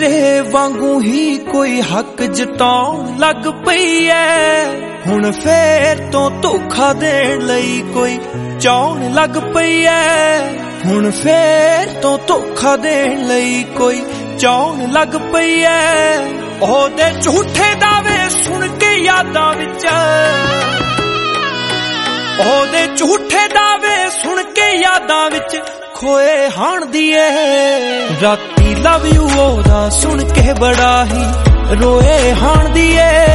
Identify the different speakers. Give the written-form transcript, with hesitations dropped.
Speaker 1: तेरे वांगू ही कोई हक जताउण लग पई ऐ। हुण फेर तो धोखा देण लई कोई चाउण लग पई ऐ। हुण फेर तो धोखा देण लई कोई चाउण लग पई ऐ। ओहदे झूठे दावे सुन के यादां विच, ओहदे झूठे दावे सुन के यादां विच खोए हाणदी ऐ। राती लव यू ओहदा सुन के बड़ा ही रोए हाणदी ऐ।